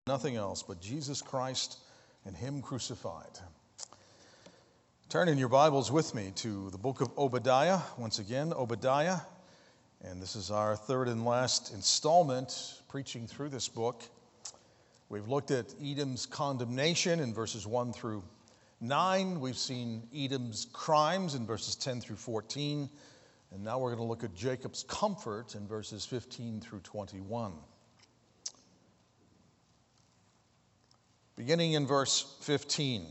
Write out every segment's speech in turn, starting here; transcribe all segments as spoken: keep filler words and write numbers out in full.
Nothing else but Jesus Christ and Him crucified. Turn in your Bibles with me to the book of Obadiah. Once again, Obadiah. And this is our third and last installment preaching through this book. We've looked at Edom's condemnation in verses one through nine. We've seen Edom's crimes in verses ten through fourteen. And now we're going to look at Jacob's comfort in verses fifteen through twenty-one. Beginning in verse fifteen,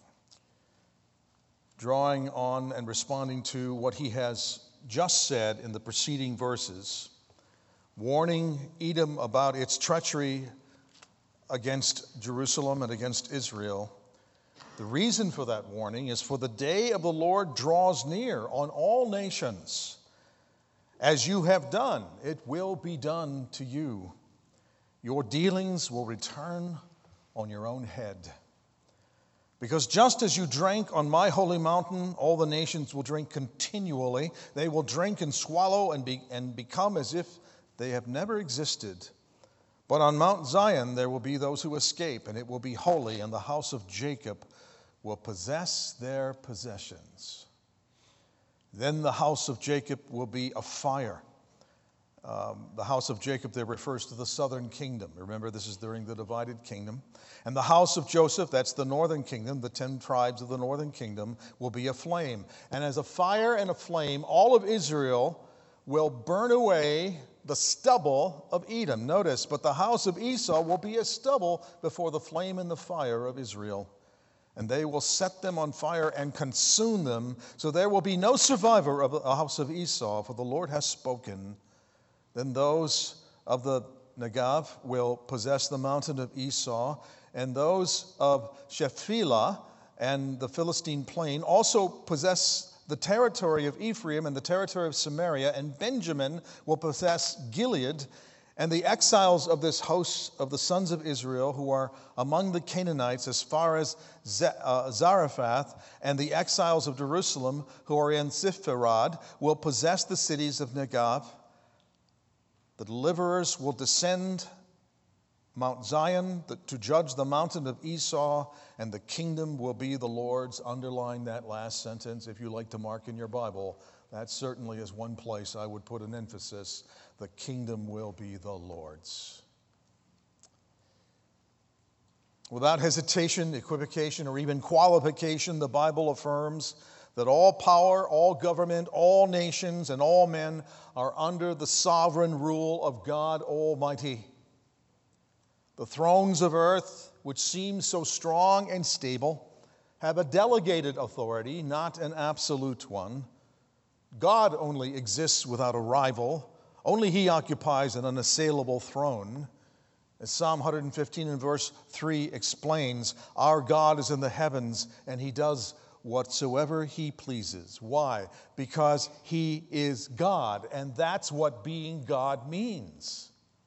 drawing on and responding to what he has just said in the preceding verses, warning Edom about its treachery against Jerusalem and against Israel. The reason for that warning is for the day of the Lord draws near on all nations. As you have done, it will be done to you. Your dealings will return on your own head. Because just as you drank on my holy mountain, all the nations will drink continually. They will drink and swallow and, be, and become as if they have never existed. But on Mount Zion there will be those who escape, and it will be holy, and the house of Jacob will possess their possessions. Then the house of Jacob will be a fire. Um, the house of Jacob there refers to the southern kingdom. Remember, this is during the divided kingdom. And the house of Joseph, that's the northern kingdom, the ten tribes of the northern kingdom, will be a flame. And as a fire and a flame, all of Israel will burn away the stubble of Edom. Notice, but the house of Esau will be as stubble before the flame and the fire of Israel. And they will set them on fire and consume them. So there will be no survivor of the house of Esau, for the Lord has spoken. Then those of the Negev will possess the mountain of Esau, and those of Shephelah and the Philistine plain also possess the territory of Ephraim and the territory of Samaria, and Benjamin will possess Gilead. And the exiles of this host of the sons of Israel who are among the Canaanites as far as Zarephath, and the exiles of Jerusalem who are in Sepharad will possess the cities of Negev. The deliverers will descend Mount Zion to judge the mountain of Esau, and the kingdom will be the Lord's. Underline that last sentence if you like to mark in your Bible. That certainly is one place I would put an emphasis. The kingdom will be the Lord's. Without hesitation, equivocation, or even qualification, the Bible affirms that all power, all government, all nations, and all men are under the sovereign rule of God Almighty. The thrones of earth, which seem so strong and stable, have a delegated authority, not an absolute one. God only exists without a rival. Only He occupies an unassailable throne. As Psalm one fifteen and verse three explains, our God is in the heavens, and He does whatsoever He pleases. Why? Because He is God, and that's what being God means.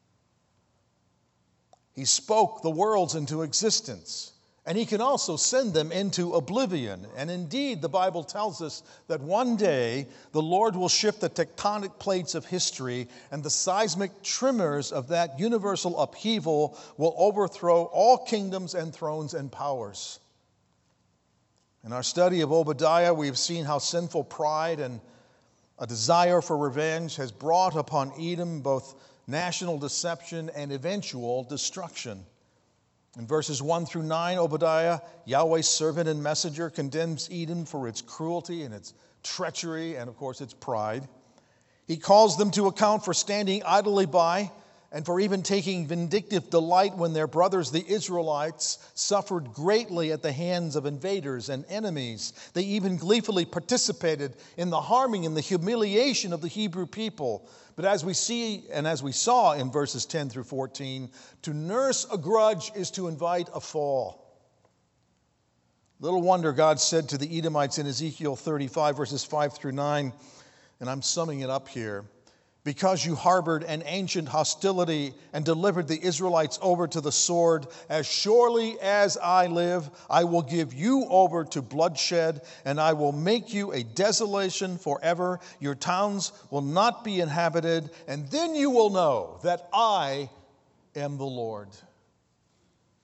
He spoke the worlds into existence, and He can also send them into oblivion. And indeed, the Bible tells us that one day the Lord will shift the tectonic plates of history, and the seismic tremors of that universal upheaval will overthrow all kingdoms and thrones and powers. In our study of Obadiah, we've seen how sinful pride and a desire for revenge has brought upon Edom both national deception and eventual destruction. In verses one through nine, Obadiah, Yahweh's servant and messenger, condemns Edom for its cruelty and its treachery and, of course, its pride. He calls them to account for standing idly by and for even taking vindictive delight when their brothers, the Israelites, suffered greatly at the hands of invaders and enemies. They even gleefully participated in the harming and the humiliation of the Hebrew people. But as we see and as we saw in verses ten through fourteen, to nurse a grudge is to invite a fall. Little wonder God said to the Edomites in Ezekiel thirty-five, verses five through nine, and I'm summing it up here, because you harbored an ancient hostility and delivered the Israelites over to the sword, as surely as I live, I will give you over to bloodshed, and I will make you a desolation forever. Your towns will not be inhabited, and then you will know that I am the Lord.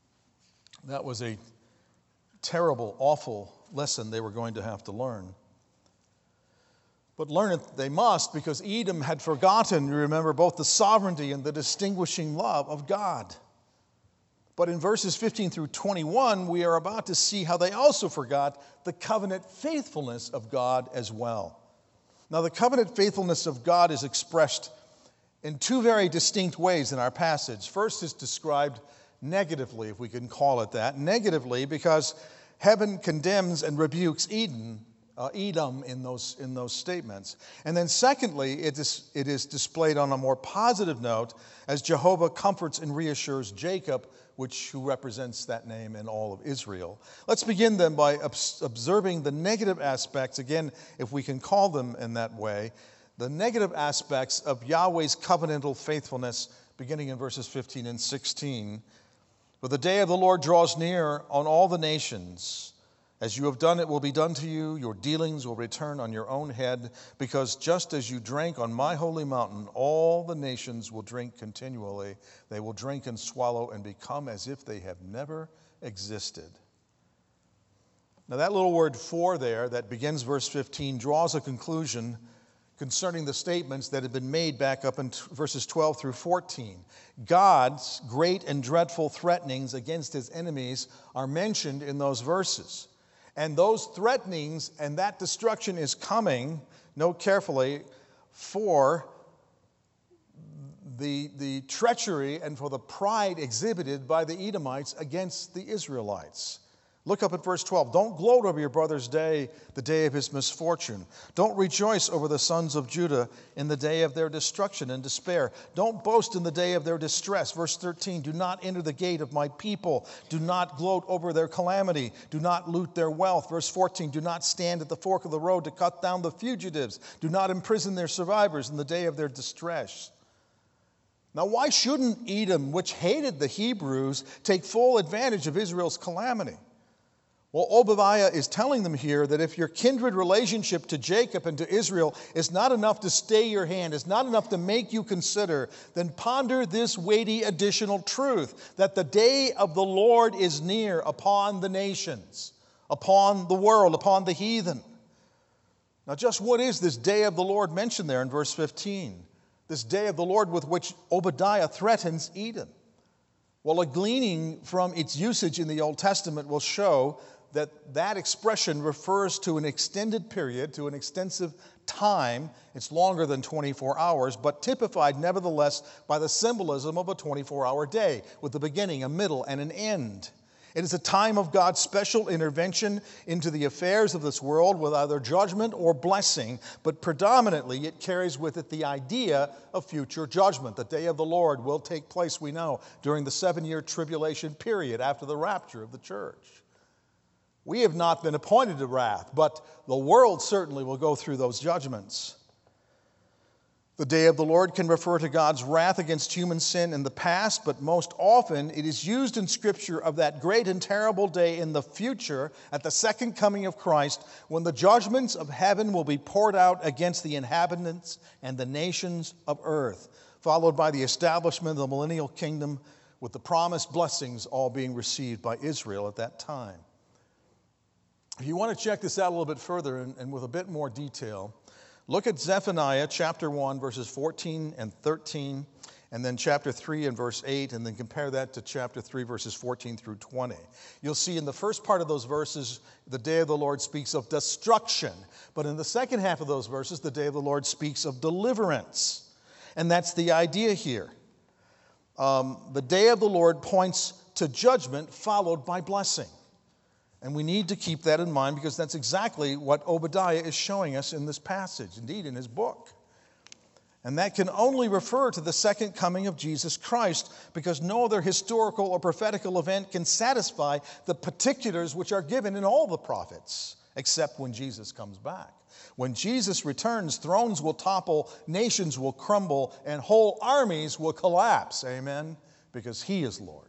That was a terrible, awful lesson they were going to have to learn. But learn it they must, because Edom had forgotten, you remember, both the sovereignty and the distinguishing love of God. But in verses fifteen through twenty-one, we are about to see how they also forgot the covenant faithfulness of God as well. Now, the covenant faithfulness of God is expressed in two very distinct ways in our passage. First is described negatively, if we can call it that. Negatively, because heaven condemns and rebukes Edom, uh, Edom in those, in those statements. And then secondly, it is, it is displayed on a more positive note as Jehovah comforts and reassures Jacob, which who represents that name in all of Israel. Let's begin then by observing the negative aspects, again, if we can call them in that way, the negative aspects of Yahweh's covenantal faithfulness, beginning in verses fifteen and sixteen. For the day of the Lord draws near on all the nations. As you have done, it will be done to you. Your dealings will return on your own head, because just as you drank on my holy mountain, all the nations will drink continually. They will drink and swallow and become as if they have never existed. Now that little word "for" there that begins verse fifteen draws a conclusion concerning the statements that have been made back up in verses twelve through fourteen. God's great and dreadful threatenings against his enemies are mentioned in those verses. And those threatenings and that destruction is coming, note carefully, for the, the treachery and for the pride exhibited by the Edomites against the Israelites. Look up at verse twelve. Don't gloat over your brother's day, the day of his misfortune. Don't rejoice over the sons of Judah in the day of their destruction and despair. Don't boast in the day of their distress. Verse thirteen, do not enter the gate of my people. Do not gloat over their calamity. Do not loot their wealth. Verse fourteen, do not stand at the fork of the road to cut down the fugitives. Do not imprison their survivors in the day of their distress. Now, why shouldn't Edom, which hated the Hebrews, take full advantage of Israel's calamity? Well, Obadiah is telling them here that if your kindred relationship to Jacob and to Israel is not enough to stay your hand, is not enough to make you consider, then ponder this weighty additional truth, that the day of the Lord is near upon the nations, upon the world, upon the heathen. Now, just what is this day of the Lord mentioned there in verse fifteen? This day of the Lord with which Obadiah threatens Edom. Well, a gleaning from its usage in the Old Testament will show that that expression refers to an extended period, to an extensive time. It's longer than twenty-four hours, but typified nevertheless by the symbolism of a twenty-four hour day, with a beginning, a middle, and an end. It is a time of God's special intervention into the affairs of this world with either judgment or blessing, but predominantly it carries with it the idea of future judgment. The day of the Lord will take place, we know, during the seven-year tribulation period after the rapture of the church. We have not been appointed to wrath, but the world certainly will go through those judgments. The day of the Lord can refer to God's wrath against human sin in the past, but most often it is used in Scripture of that great and terrible day in the future at the second coming of Christ, when the judgments of heaven will be poured out against the inhabitants and the nations of earth, followed by the establishment of the millennial kingdom with the promised blessings all being received by Israel at that time. If you want to check this out a little bit further and, and with a bit more detail, look at Zephaniah chapter one, verses fourteen and thirteen, and then chapter three and verse eight, and then compare that to chapter three, verses fourteen through twenty. You'll see in the first part of those verses, the day of the Lord speaks of destruction. But in the second half of those verses, the day of the Lord speaks of deliverance. And that's the idea here. Um, the day of the Lord points to judgment followed by blessing. And we need to keep that in mind, because that's exactly what Obadiah is showing us in this passage, indeed in his book. And that can only refer to the second coming of Jesus Christ, because no other historical or prophetical event can satisfy the particulars which are given in all the prophets, except when Jesus comes back. When Jesus returns, thrones will topple, nations will crumble, and whole armies will collapse. Amen? Because he is Lord.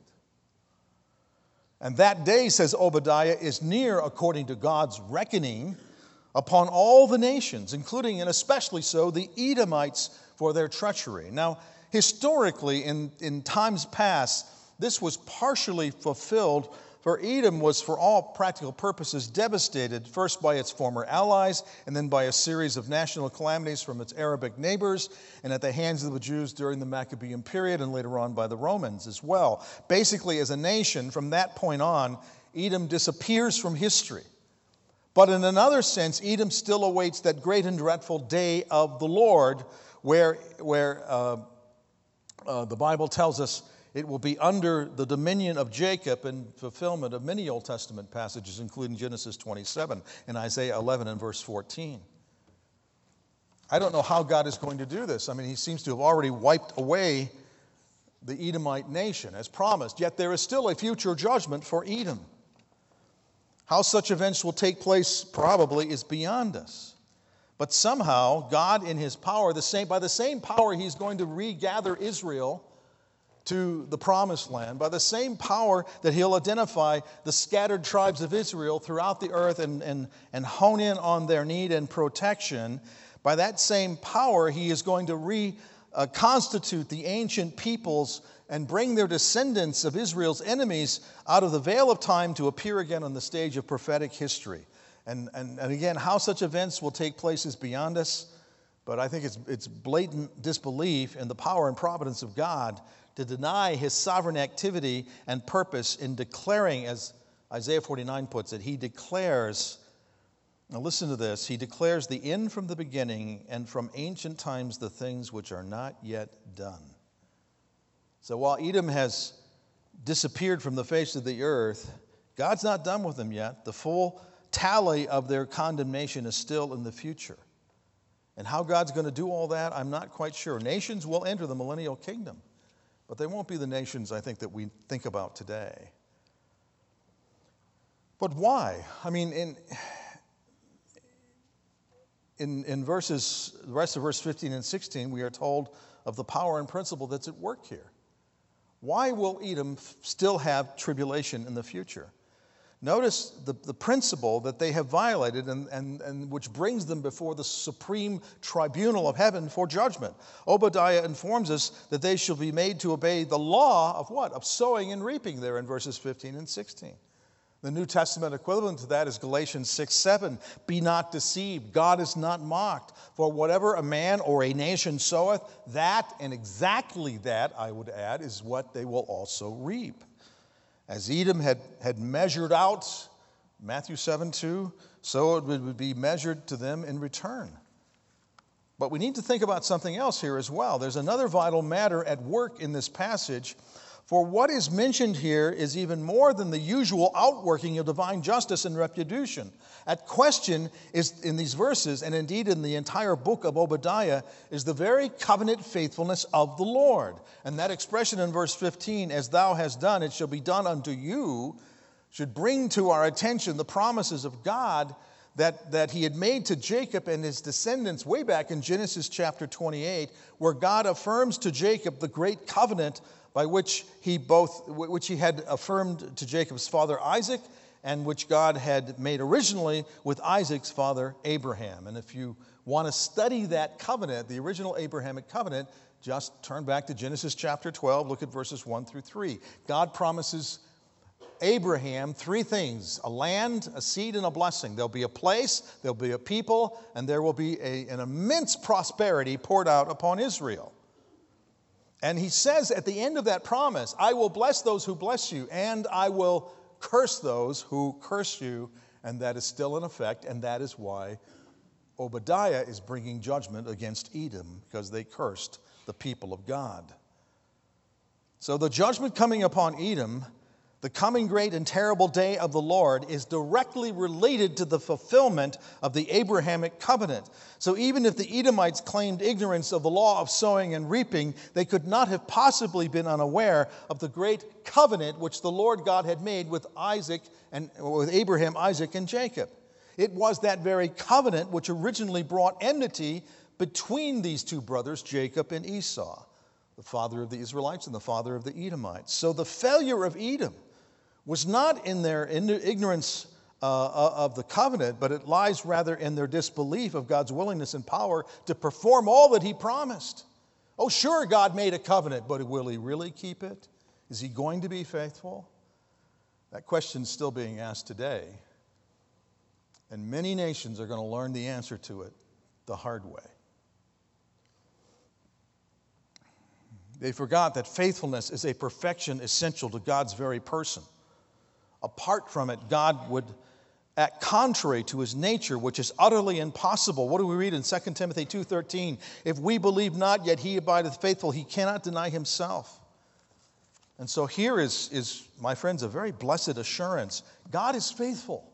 And that day, says Obadiah, is near according to God's reckoning upon all the nations, including and especially so the Edomites for their treachery. Now, historically, in, in times past, this was partially fulfilled For Edom was, for all practical purposes, devastated first by its former allies and then by a series of national calamities from its Arabic neighbors and at the hands of the Jews during the Maccabean period and later on by the Romans as well. Basically, as a nation, from that point on, Edom disappears from history. But in another sense, Edom still awaits that great and dreadful day of the Lord where, where uh, uh, the Bible tells us it will be under the dominion of Jacob in fulfillment of many Old Testament passages, including Genesis twenty-seven and Isaiah eleven and verse fourteen. I don't know how God is going to do this. I mean, he seems to have already wiped away the Edomite nation as promised, yet there is still a future judgment for Edom. How such events will take place probably is beyond us. But somehow, God in his power, the same, by the same power he's going to regather Israel to the promised land, by the same power that he'll identify the scattered tribes of Israel throughout the earth and, and, and hone in on their need and protection, by that same power he is going to reconstitute the ancient peoples and bring their descendants of Israel's enemies out of the veil of time to appear again on the stage of prophetic history. And, and, and again, how such events will take place is beyond us, but I think it's, it's blatant disbelief in the power and providence of God to deny his sovereign activity and purpose in declaring, as Isaiah forty-nine puts it, he declares, now listen to this, he declares the end from the beginning and from ancient times the things which are not yet done. So while Edom has disappeared from the face of the earth, God's not done with them yet. The full tally of their condemnation is still in the future. And how God's going to do all that, I'm not quite sure. Nations will enter the millennial kingdom, but they won't be the nations, I think, that we think about today. But why? I mean, in, in, in verses, the rest of verse fifteen and sixteen, we are told of the power and principle that's at work here. Why will Edom still have tribulation in the future? Notice the, the principle that they have violated and, and, and which brings them before the supreme tribunal of heaven for judgment. Obadiah informs us that they shall be made to obey the law of what? Of sowing and reaping there in verses fifteen and sixteen. The New Testament equivalent to that is Galatians six seven. Be not deceived. God is not mocked. For whatever a man or a nation soweth, that and exactly that, I would add, is what they will also reap. As Edom had, had measured out, Matthew seven two, so it would be measured to them in return. But we need to think about something else here as well. There's another vital matter at work in this passage. For what is mentioned here is even more than the usual outworking of divine justice and retribution. At question is in these verses, and indeed in the entire book of Obadiah, is the very covenant faithfulness of the Lord. And that expression in verse fifteen, as thou hast done, it shall be done unto you, should bring to our attention the promises of God that, that he had made to Jacob and his descendants way back in Genesis chapter twenty-eight, where God affirms to Jacob the great covenant by which he both, which he had affirmed to Jacob's father Isaac, and which God had made originally with Isaac's father Abraham. And if you want to study that covenant, the original Abrahamic covenant, just turn back to Genesis chapter twelve, look at verses one through three. God promises Abraham three things: a land, a seed, and a blessing. There'll be a place, there'll be a people, and there will be a, an immense prosperity poured out upon Israel. And he says at the end of that promise, I will bless those who bless you, and I will curse those who curse you. And that is still in effect, and that is why Obadiah is bringing judgment against Edom, because they cursed the people of God. So the judgment coming upon Edom, the coming great and terrible day of the Lord, is directly related to the fulfillment of the Abrahamic covenant. So even if the Edomites claimed ignorance of the law of sowing and reaping, they could not have possibly been unaware of the great covenant which the Lord God had made with Isaac and with Abraham, Isaac, and Jacob. It was that very covenant which originally brought enmity between these two brothers, Jacob and Esau, the father of the Israelites and the father of the Edomites. So the failure of Edom was not in their ignorance uh, of the covenant, but it lies rather in their disbelief of God's willingness and power to perform all that he promised. Oh, sure, God made a covenant, but will he really keep it? Is he going to be faithful? That question is still being asked today. And many nations are going to learn the answer to it the hard way. They forgot that faithfulness is a perfection essential to God's very person. Apart from it, God would act contrary to his nature, which is utterly impossible. What do we read in Second Timothy two thirteen? If we believe not, yet he abideth faithful. He cannot deny himself. And so here is, is, my friends, a very blessed assurance. God is faithful.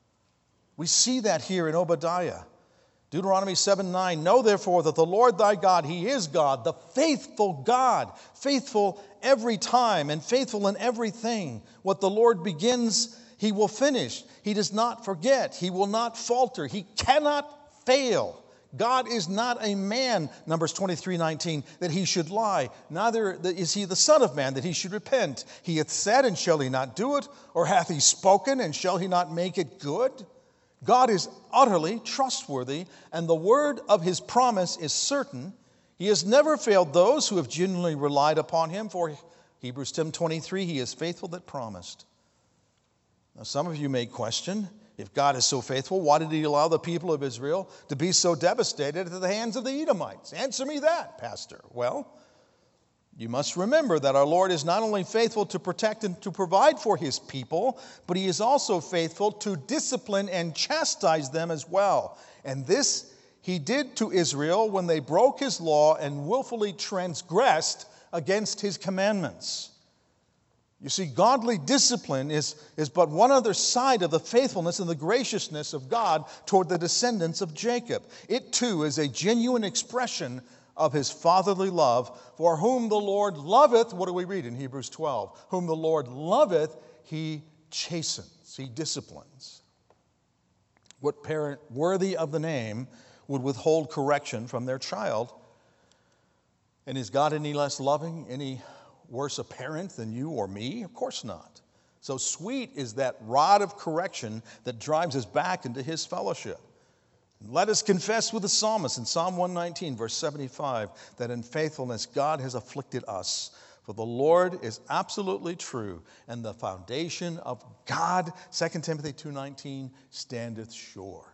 We see that here in Obadiah. Deuteronomy seven nine, know therefore that the Lord thy God, he is God, the faithful God, faithful every time and faithful in everything. What the Lord begins, he will finish. He does not forget. He will not falter. He cannot fail. God is not a man, Numbers twenty-three nineteen, that he should lie. Neither is he the son of man that he should repent. He hath said, and shall he not do it? Or hath he spoken, and shall he not make it good? God is utterly trustworthy, and the word of his promise is certain. He has never failed those who have genuinely relied upon him, for Hebrews ten twenty-three, he is faithful that promised. Now, some of you may question, if God is so faithful, why did he allow the people of Israel to be so devastated at the hands of the Edomites? Answer me that, Pastor. Well, you must remember that our Lord is not only faithful to protect and to provide for his people, but he is also faithful to discipline and chastise them as well. And this he did to Israel when they broke his law and willfully transgressed against his commandments. You see, godly discipline is, is but one other side of the faithfulness and the graciousness of God toward the descendants of Jacob. It too is a genuine expression of his fatherly love, for whom the Lord loveth, what do we read in Hebrews twelve? Whom the Lord loveth, he chastens, he disciplines. What parent worthy of the name would withhold correction from their child? And is God any less loving, any worse a parent than you or me? Of course not. So sweet is that rod of correction that drives us back into his fellowship. Let us confess with the psalmist in Psalm one nineteen, verse seventy-five, that in faithfulness God has afflicted us. For the Lord is absolutely true, and the foundation of God, Second Timothy two nineteen, standeth sure.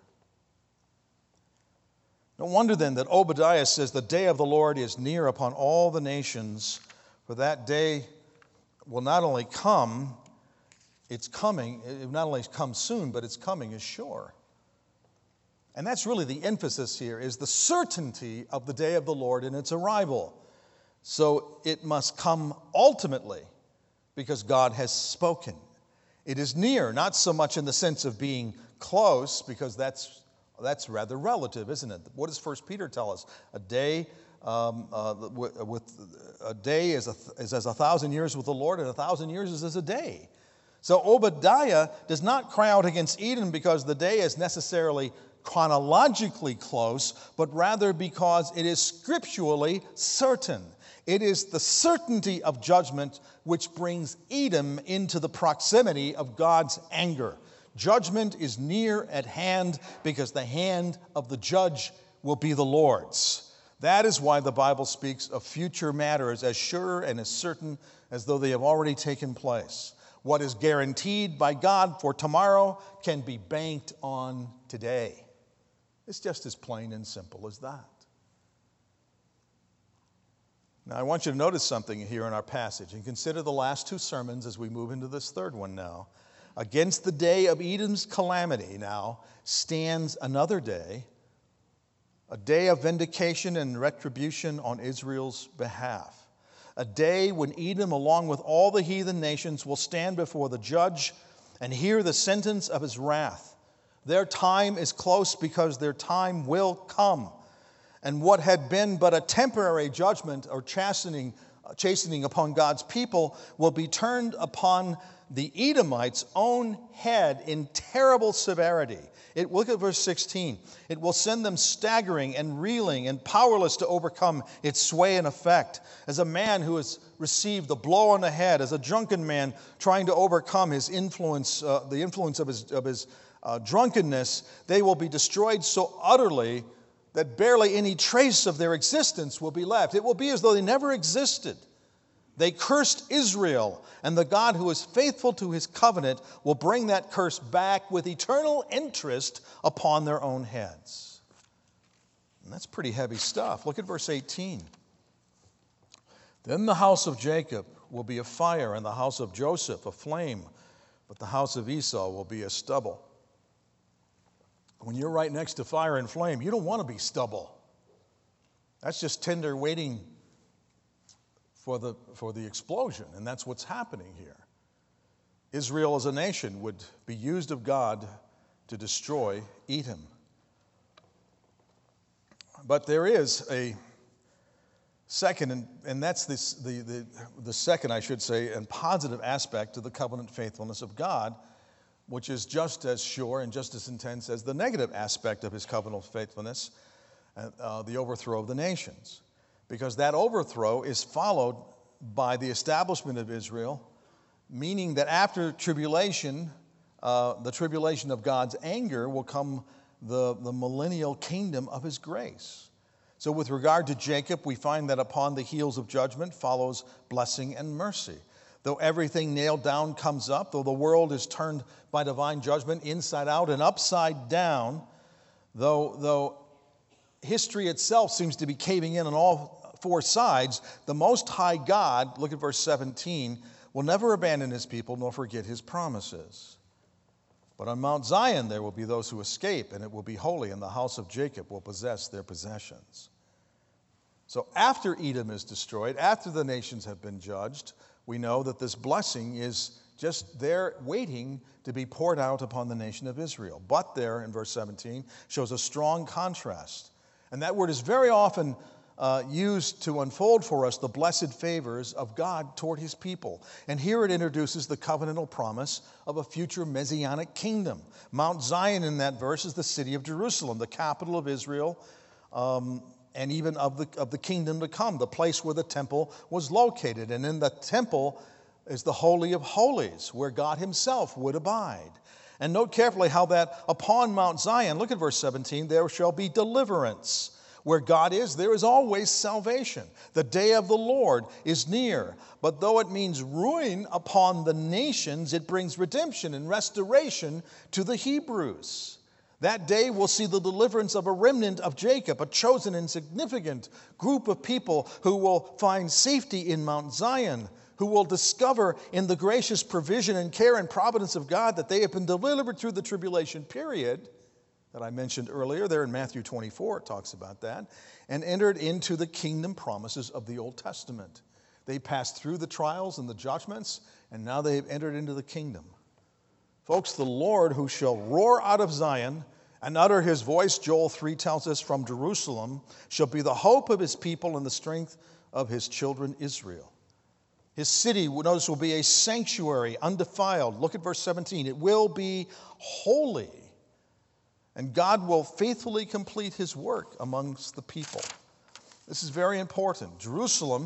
No wonder then that Obadiah says the day of the Lord is near upon all the nations, for that day will not only come, it's coming, it not only comes soon, but it's coming is sure. And that's really the emphasis here, is the certainty of the day of the Lord and its arrival. So it must come ultimately because God has spoken. It is near, not so much in the sense of being close, because that's, that's rather relative, isn't it? What does First Peter tell us? A day, um, uh, with, with a day is, a, is as a thousand years with the Lord, and a thousand years is as a day. So Obadiah does not cry out against Edom because the day is necessarily chronologically close, but rather because it is scripturally certain. It is the certainty of judgment which brings Edom into the proximity of God's anger. Judgment is near at hand because the hand of the judge will be the Lord's. That is why the Bible speaks of future matters as sure and as certain as though they have already taken place. What is guaranteed by God for tomorrow can be banked on today. It's just as plain and simple as that. Now, I want you to notice something here in our passage and consider the last two sermons as we move into this third one now. Against the day of Edom's calamity now stands another day, a day of vindication and retribution on Israel's behalf. A day when Edom, along with all the heathen nations, will stand before the judge and hear the sentence of his wrath. Their time is close because their time will come. And what had been but a temporary judgment or chastening, chastening upon God's people will be turned upon the Edomites' own head in terrible severity. It, look at verse sixteen. It will send them staggering and reeling and powerless to overcome its sway and effect. As a man who has received a blow on the head, as a drunken man trying to overcome his influence, uh, the influence of his, of his uh, drunkenness, they will be destroyed so utterly that barely any trace of their existence will be left. It will be as though they never existed. They cursed Israel, and the God who is faithful to his covenant will bring that curse back with eternal interest upon their own heads. And that's pretty heavy stuff. Look at verse eighteen. Then the house of Jacob will be a fire, and the house of Joseph a flame, but the house of Esau will be a stubble. When you're right next to fire and flame, you don't want to be stubble. That's just tinder waiting for the, for the explosion, and that's what's happening here. Israel as a nation would be used of God to destroy Edom. But there is a second, and, and that's this, the, the, the second, I should say, and positive aspect to the covenant faithfulness of God, which is just as sure and just as intense as the negative aspect of his covenant faithfulness, uh, the overthrow of the nations. Because that overthrow is followed by the establishment of Israel, meaning that after tribulation, uh, the tribulation of God's anger, will come the, the millennial kingdom of his grace. So with regard to Jacob, we find that upon the heels of judgment follows blessing and mercy. Though everything nailed down comes up, though the world is turned by divine judgment inside out and upside down, though, though history itself seems to be caving in on all four sides, the Most High God, look at verse seventeen, will never abandon his people nor forget his promises. But on Mount Zion there will be those who escape, and it will be holy, and the house of Jacob will possess their possessions. So after Edom is destroyed, after the nations have been judged, we know that this blessing is just there waiting to be poured out upon the nation of Israel. But there, in verse seventeen, shows a strong contrast. And that word is very often uh, used to unfold for us the blessed favors of God toward his people. And here it introduces the covenantal promise of a future messianic kingdom. Mount Zion in that verse is the city of Jerusalem, the capital of Israel, um, and even of the, of the kingdom to come, the place where the temple was located. And in the temple is the Holy of Holies, where God himself would abide. And note carefully how that upon Mount Zion, look at verse seventeen, there shall be deliverance. Where God is, there is always salvation. The day of the Lord is near. But though it means ruin upon the nations, it brings redemption and restoration to the Hebrews. That day will see the deliverance of a remnant of Jacob, a chosen and significant group of people who will find safety in Mount Zion, who will discover in the gracious provision and care and providence of God that they have been delivered through the tribulation period that I mentioned earlier. There in Matthew twenty-four, it talks about that, and entered into the kingdom promises of the Old Testament. They passed through the trials and the judgments, and now they have entered into the kingdom. Folks, the Lord who shall roar out of Zion and utter his voice, Joel three tells us, from Jerusalem, shall be the hope of his people and the strength of his children Israel. His city, notice, will be a sanctuary, undefiled. Look at verse seventeen. It will be holy, and God will faithfully complete his work amongst the people. This is very important. Jerusalem,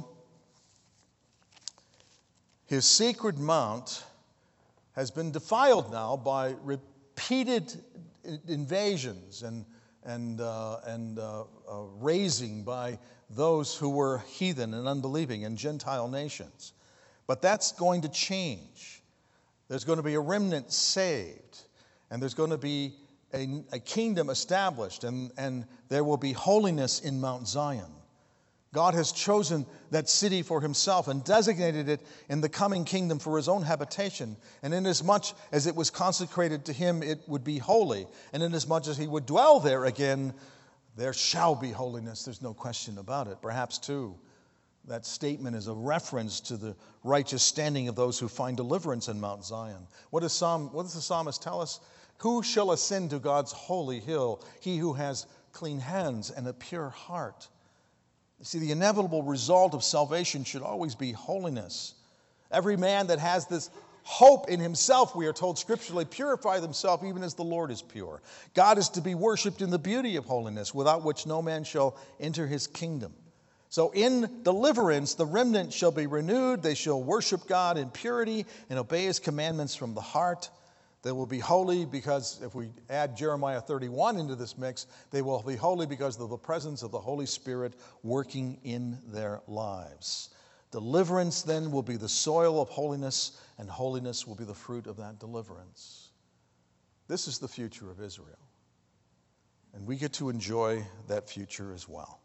his sacred mount, has been defiled now by repeated invasions and, and, uh, and uh, uh, razing by those who were heathen and unbelieving and Gentile nations. But that's going to change. There's going to be a remnant saved, and there's going to be a, a kingdom established, and, and there will be holiness in Mount Zion. God has chosen that city for himself and designated it in the coming kingdom for his own habitation. And inasmuch as it was consecrated to him, it would be holy. And inasmuch as he would dwell there again, there shall be holiness. There's no question about it. Perhaps, too, that statement is a reference to the righteous standing of those who find deliverance in Mount Zion. What does, Psalm, what does the psalmist tell us? Who shall ascend to God's holy hill? He who has clean hands and a pure heart. You see, the inevitable result of salvation should always be holiness. Every man that has this hope in himself, we are told scripturally, purify themselves even as the Lord is pure. God is to be worshiped in the beauty of holiness, without which no man shall enter his kingdom. So in deliverance, the remnant shall be renewed. They shall worship God in purity and obey his commandments from the heart. They will be holy because, if we add Jeremiah thirty-one into this mix, they will be holy because of the presence of the Holy Spirit working in their lives. Deliverance then will be the soil of holiness, and holiness will be the fruit of that deliverance. This is the future of Israel. And we get to enjoy that future as well.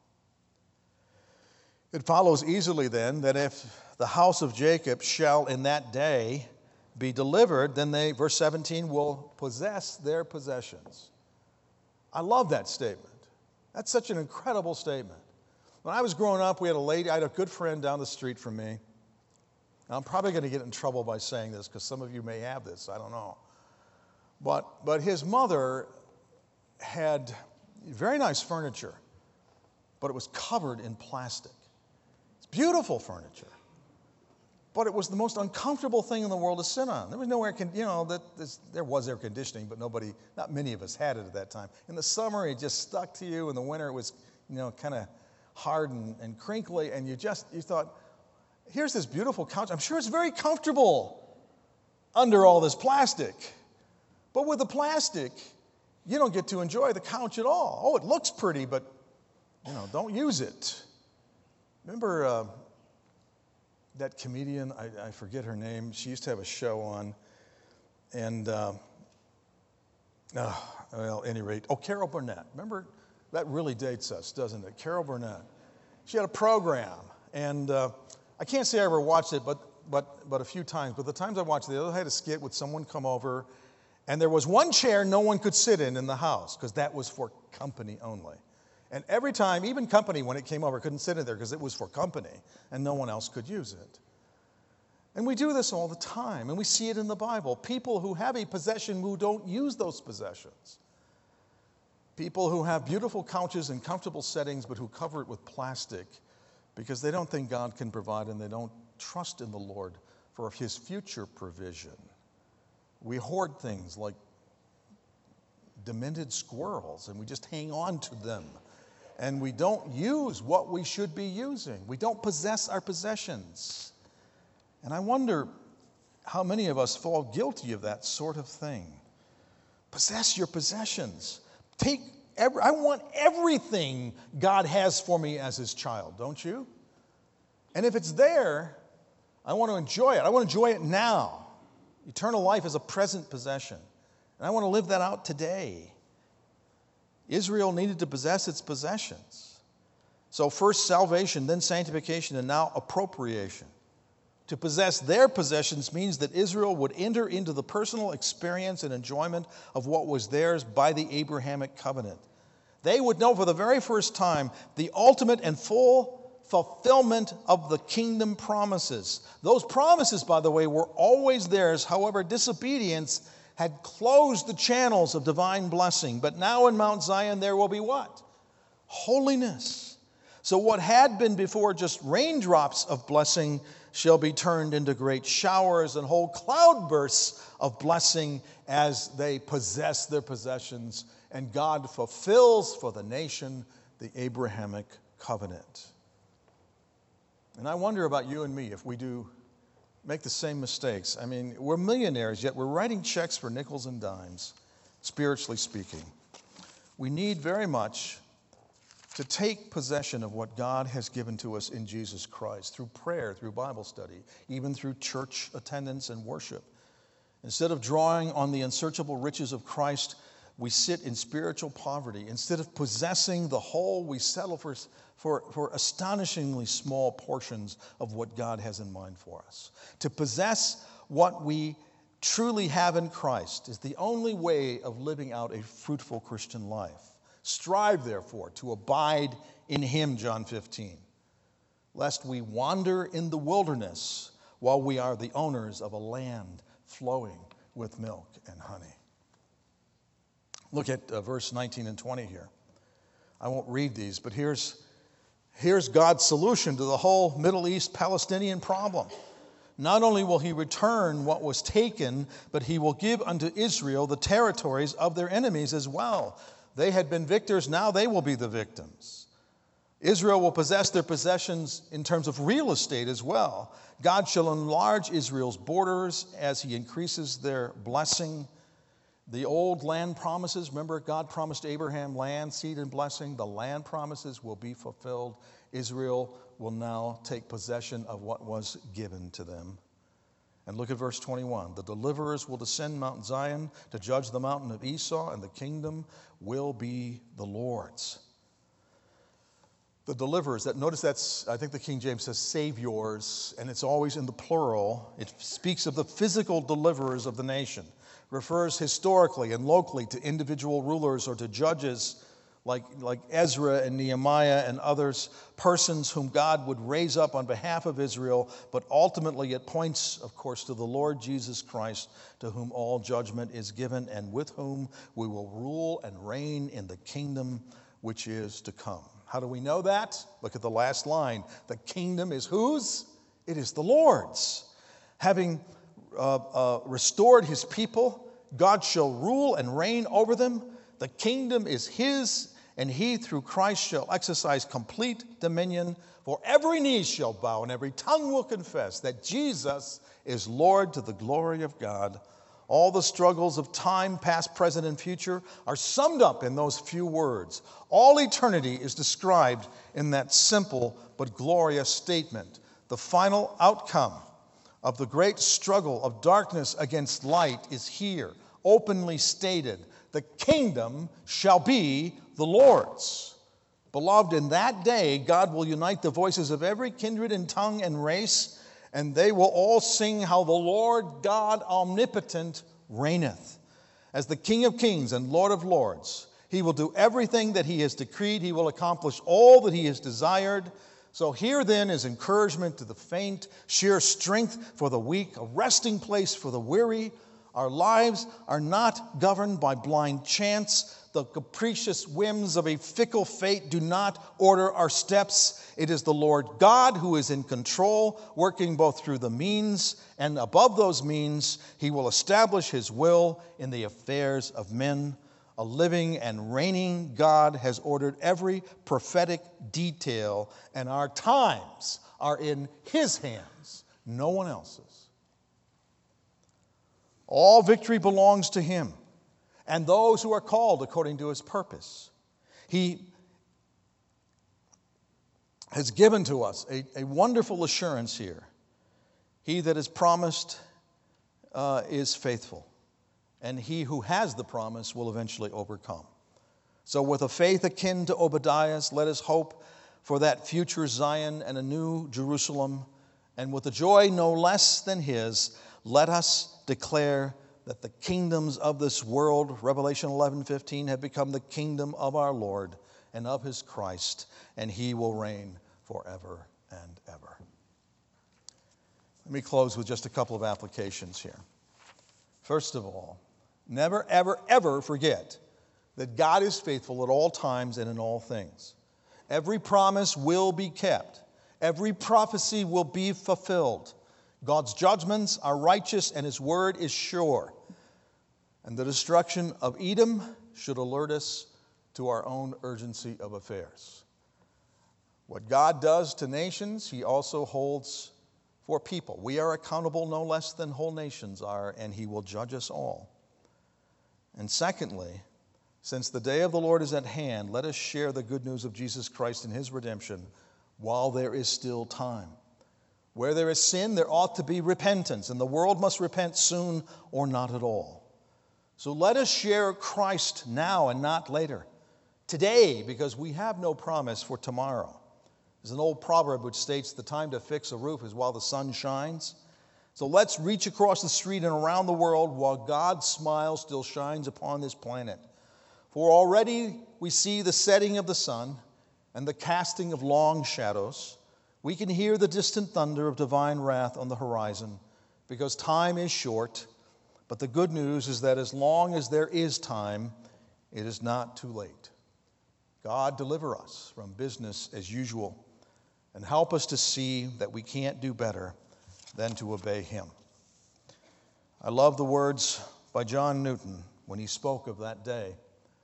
It follows easily then that if the house of Jacob shall in that day be delivered, then they, verse seventeen, will possess their possessions. I love that statement. That's such an incredible statement. When I was growing up, we had a lady, I had a good friend down the street from me. Now, I'm probably going to get in trouble by saying this because some of you may have this, I don't know. But, but his mother had very nice furniture, but it was covered in plastic. It's beautiful furniture, but it was the most uncomfortable thing in the world to sit on. There was no air, con- you know, that there was air conditioning, but nobody, not many of us had it at that time. In the summer, it just stuck to you. In the winter, it was, you know, kind of hard and, and crinkly, and you just, you thought, here's this beautiful couch. I'm sure it's very comfortable under all this plastic. But with the plastic, you don't get to enjoy the couch at all. Oh, it looks pretty, but, you know, don't use it. Remember uh, that comedian, I, I forget her name, she used to have a show on, and, uh, uh, well, at any rate, oh, Carol Burnett. Remember, that really dates us, doesn't it? Carol Burnett. She had a program, and uh, I can't say I ever watched it, but, but, but a few times. But the times I watched it, the other had a skit with someone come over, and there was one chair no one could sit in in the house, because that was for company only. And every time, even company, when it came over, couldn't sit in there because it was for company, and no one else could use it. And we do this all the time, and we see it in the Bible. People who have a possession who don't use those possessions. People who have beautiful couches and comfortable settings, but who cover it with plastic because they don't think God can provide, and they don't trust in the Lord for his future provision. We hoard things like demented squirrels, and we just hang on to them. And we don't use what we should be using. We don't possess our possessions. And I wonder how many of us fall guilty of that sort of thing. Possess your possessions. Take every, I want everything God has for me as his child, don't you? And if it's there, I want to enjoy it. I want to enjoy it now. Eternal life is a present possession. And I want to live that out today. Israel needed to possess its possessions. So first salvation, then sanctification, and now appropriation. To possess their possessions means that Israel would enter into the personal experience and enjoyment of what was theirs by the Abrahamic covenant. They would know for the very first time the ultimate and full fulfillment of the kingdom promises. Those promises, by the way, were always theirs. However, disobedience had closed the channels of divine blessing. But now in Mount Zion there will be what? Holiness. So what had been before just raindrops of blessing shall be turned into great showers and whole cloudbursts of blessing as they possess their possessions, and God fulfills for the nation the Abrahamic covenant. And I wonder about you and me if we do make the same mistakes. I mean, we're millionaires, yet we're writing checks for nickels and dimes, spiritually speaking. We need very much to take possession of what God has given to us in Jesus Christ through prayer, through Bible study, even through church attendance and worship. Instead of drawing on the unsearchable riches of Christ, we sit in spiritual poverty. Instead of possessing the whole, we settle for, for, for astonishingly small portions of what God has in mind for us. To possess what we truly have in Christ is the only way of living out a fruitful Christian life. Strive, therefore, to abide in him, John fifteen, lest we wander in the wilderness while we are the owners of a land flowing with milk and honey. Look at uh, verse nineteen and twenty here. I won't read these, but here's, here's God's solution to the whole Middle East Palestinian problem. Not only will he return what was taken, but he will give unto Israel the territories of their enemies as well. They had been victors, now they will be the victims. Israel will possess their possessions in terms of real estate as well. God shall enlarge Israel's borders as he increases their blessing. The old land promises, remember God promised Abraham land, seed, and blessing. The land promises will be fulfilled. Israel will now take possession of what was given to them. And look at verse twenty-one. The deliverers will descend Mount Zion to judge the mountain of Esau, and the kingdom will be the Lord's. The deliverers, that notice that's, I think the King James says saviors, and it's always in the plural. It speaks of the physical deliverers of the nation. Refers historically and locally to individual rulers or to judges like, like Ezra and Nehemiah and others, persons whom God would raise up on behalf of Israel, but ultimately it points, of course, to the Lord Jesus Christ, to whom all judgment is given and with whom we will rule and reign in the kingdom which is to come. How do we know that? Look at the last line. The kingdom is whose? It is the Lord's. Having uh, uh, restored his people, God shall rule and reign over them. The kingdom is his, and he through Christ shall exercise complete dominion. For every knee shall bow and every tongue will confess that Jesus is Lord to the glory of God. All the struggles of time, past, present, and future, are summed up in those few words. All eternity is described in that simple but glorious statement. The final outcome of the great struggle of darkness against light is here, openly stated. The kingdom shall be the Lord's. Beloved, in that day, God will unite the voices of every kindred and tongue and race, and they will all sing how the Lord God omnipotent reigneth. As the King of kings and Lord of lords, he will do everything that he has decreed. He will accomplish all that he has desired. So here then is encouragement to the faint, sheer strength for the weak, a resting place for the weary. Our lives are not governed by blind chance. The capricious whims of a fickle fate do not order our steps. It is the Lord God who is in control, working both through the means and above those means. He will establish his will in the affairs of men. A living and reigning God has ordered every prophetic detail, and our times are in his hands, no one else's. All victory belongs to him and those who are called according to his purpose. He has given to us a, a wonderful assurance here. He that is promised uh, is faithful, and he who has the promise will eventually overcome. So with a faith akin to Obadiah's, let us hope for that future Zion and a new Jerusalem, and with a joy no less than his, let us declare that the kingdoms of this world, Revelation eleven fifteen, have become the kingdom of our Lord and of his Christ, and he will reign forever and ever. Let me close with just a couple of applications here. First of all, never, ever, ever forget that God is faithful at all times and in all things. Every promise will be kept. Every prophecy will be fulfilled. God's judgments are righteous and his word is sure. And the destruction of Edom should alert us to our own urgency of affairs. What God does to nations, he also holds for people. We are accountable no less than whole nations are, and he will judge us all. And secondly, since the day of the Lord is at hand, let us share the good news of Jesus Christ and his redemption while there is still time. Where there is sin, there ought to be repentance, and the world must repent soon or not at all. So let us share Christ now and not later. Today, because we have no promise for tomorrow. There's an old proverb which states the time to fix a roof is while the sun shines. So let's reach across the street and around the world while God's smile still shines upon this planet. For already we see the setting of the sun and the casting of long shadows. We can hear the distant thunder of divine wrath on the horizon because time is short. But the good news is that as long as there is time, it is not too late. God, deliver us from business as usual and help us to see that we can't do better than to obey him. I love the words by John Newton when he spoke of that day.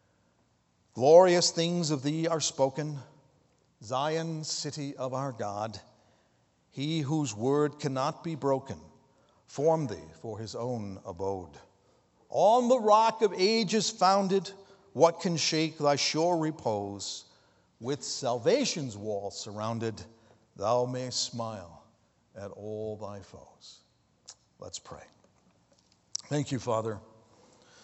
Glorious things of thee are spoken, Zion, city of our God. He whose word cannot be broken, formed thee for his own abode. On the rock of ages founded, what can shake thy sure repose? With salvation's wall surrounded, thou mayst smile at all thy foes. Let's pray. Thank you, Father.